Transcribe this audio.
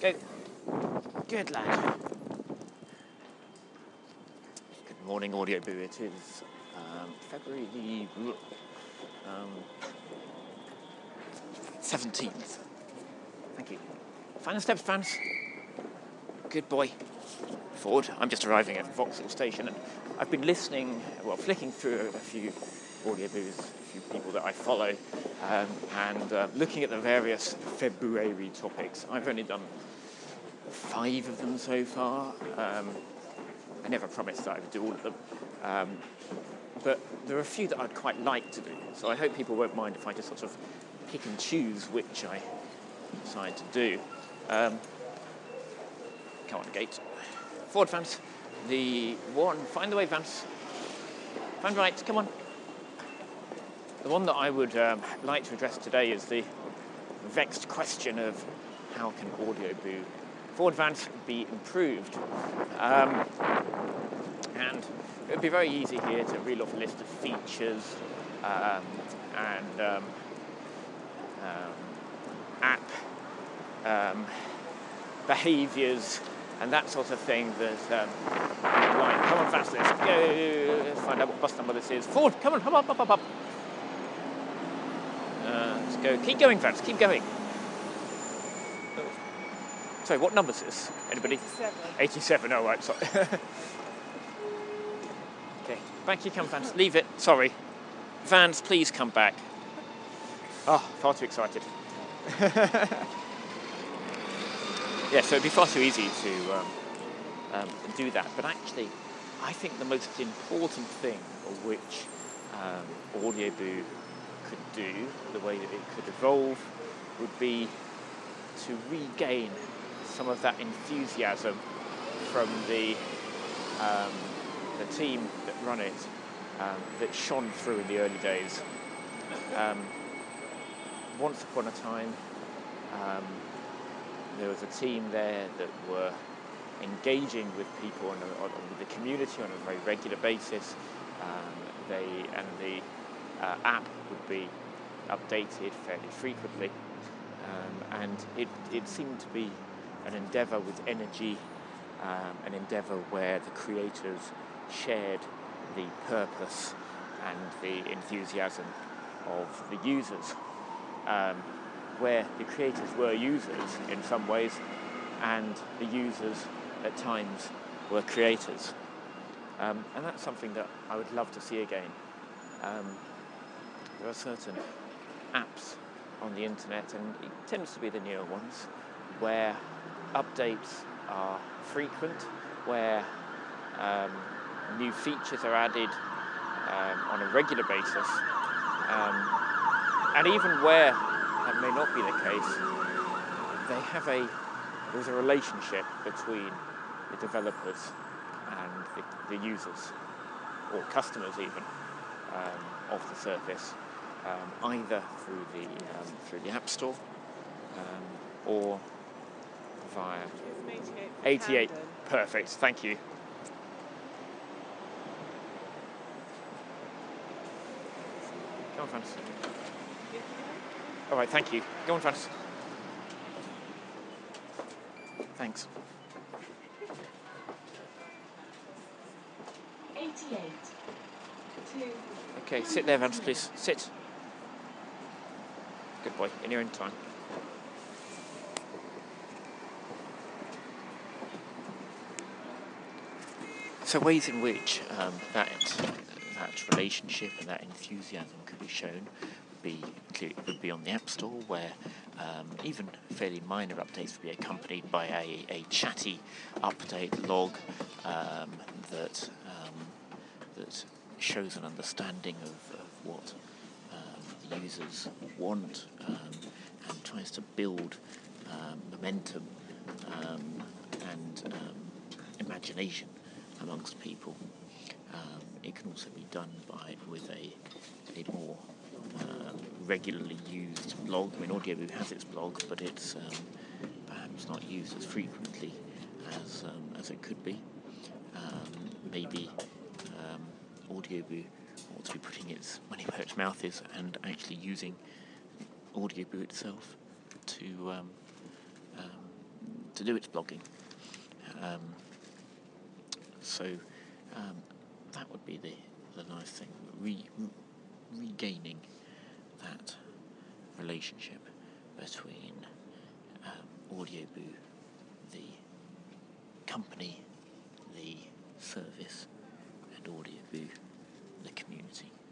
Go. Good lad. Good morning, Audio Boo. It is February the 17th. Thank you. Final steps, fans. Good boy. Forward. I'm just arriving at Vauxhall Station, and I've been flicking through a few Audio Boos, a few people that I follow, and looking at the various February topics. I've only done 5 of them so far. I never promised that I would do all of them, but there are a few that I'd quite like to do, so I hope people won't mind if I just sort of pick and choose which I decide to do. Come on, gate. Forward, Vance. The one, find the way, Vance. Find right, come on. The one that I would like to address today is the vexed question of how can Audio Boo Forward, Vance, be improved? And it would be very easy here to reel off a list of features and app behaviours and that sort of thing that like, come on, Vance, let's go. Let's find out what bus number this is. Forward, come on, up. Let's go. Keep going, Vance, keep going. Sorry, what number is this? Anybody? 87, oh right, sorry. Okay, back you come, Vance. Leave it, sorry. Vance, please come back. Oh, far too excited. Yeah, so it'd be far too easy to do that. But actually, I think the most important thing which Audio Boo could do, the way that it could evolve, would be to regain some of that enthusiasm from the team that run it, that shone through in the early days. Once upon a time, there was a team there that were engaging with people with the community on a very regular basis. The app would be updated fairly frequently, and it seemed to be an endeavour with energy, an endeavour where the creators shared the purpose and the enthusiasm of the users, where the creators were users in some ways and the users at times were creators. And that's something that I would love to see again. There are certain apps on the internet, and it tends to be the newer ones, where updates are frequent, where new features are added on a regular basis, and even where that may not be the case, there's a relationship between the developers and the users, or customers even, of the service, either through the App Store or via 88. Perfect, thank you. Go on, Vance. All right, thank you. Go on, Vance. Thanks. 88. 2. Okay, sit there, Vance, please. Sit. Good boy, in your own time. So ways in which that relationship and that enthusiasm could be shown would be on the App Store, where even fairly minor updates would be accompanied by a chatty update log that shows an understanding of what the users want and tries to build momentum and imagination amongst people. It can also be done with a more regularly used blog. I mean, Audio Boo has its blog, but it's perhaps not used as frequently as it could be. Maybe Audio Boo ought to be putting its money where its mouth is and actually using Audio Boo itself to to do its blogging. So that would be the nice thing, regaining that relationship between Audioboo, the company, the service, and Audioboo, the community.